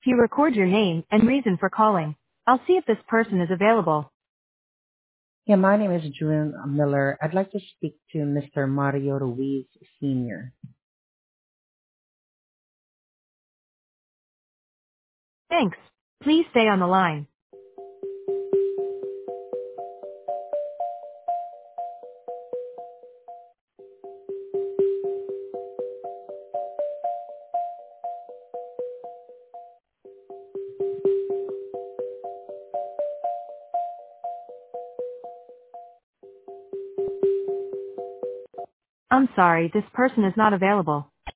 you record your name and reason for calling, I'll see if this person is available. Yeah, my name is June Miller. I'd like to speak to Mr. Mario Ruiz Sr. Thanks. Please stay on the line. I'm sorry, this person is not available.